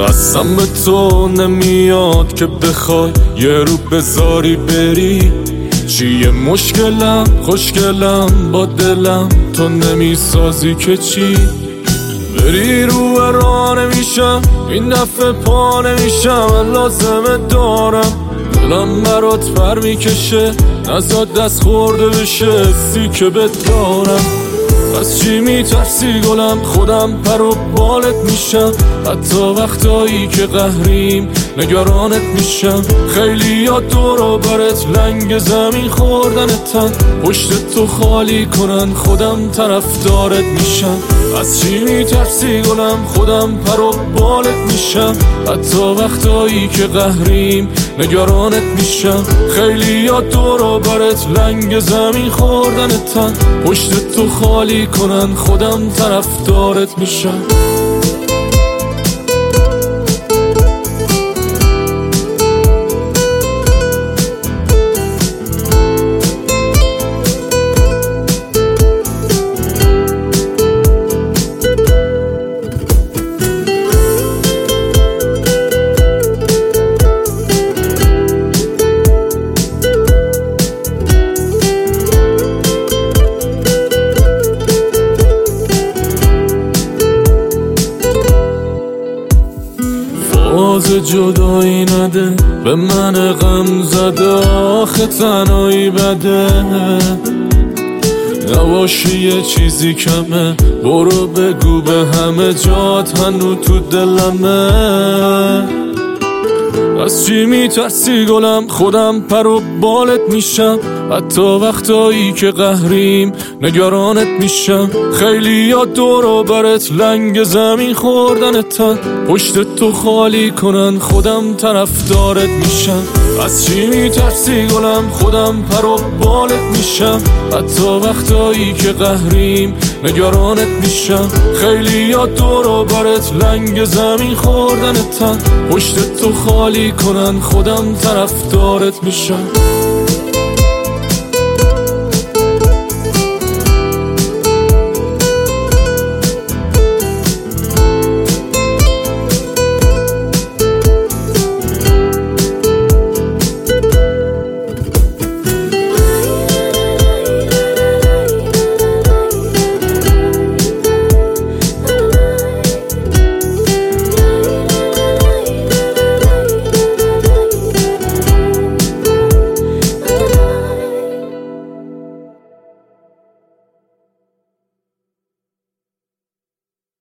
قسم به تو نمیاد که بخوای یه رو بذاری بری. چیه مشکلم خوشگلم با دلم تو نمیسازی که چی؟ بری رو راه نمیشم این دفعه پا نمیشم، لازمه دارم دلم برات پر میکشه، نزاد دست خورده بشه سی که بدارم. از چی میترسی گلم؟ خودم پر و بالت میشم، حتی وقتایی که قهریم نگرانت میشم. خیلی یاد دور برت لنگ زمین خوردنتن، پشت تو خالی کنن خودم طرفدارت میشم. از چی میترسی گلم؟ خودم پر و بالت میشم، حتی وقتایی که قهریم نگرانت میشم. خیلی یاد دور برت لنگ زمین خوردنتن، پشت تو خالی کنن خودم طرفدارت میشم. باز جدایی نده به من غم زده، آخه تنهایی بده. نباشی یه چیزی کمه، برو بگو به همه جات هنو تو دلمه. از چی میترسی گلم؟ خودم پر و بالت میشم، حتی وقتایی که قهریم نگرانت میشم. خیلی یاد دور برت لنگ زمین خوردنتن، پشت تو خالی کنن خودم طرفدارت میشم. از چی میترسی گلم؟ خودم پر و بالت میشم، حتی وقتایی که قهریم نگرانت میشم. خیلی یاد دور برت لنگ زمین خوردنتن، پشت تو خالی کنن خودم طرفدارت میشم.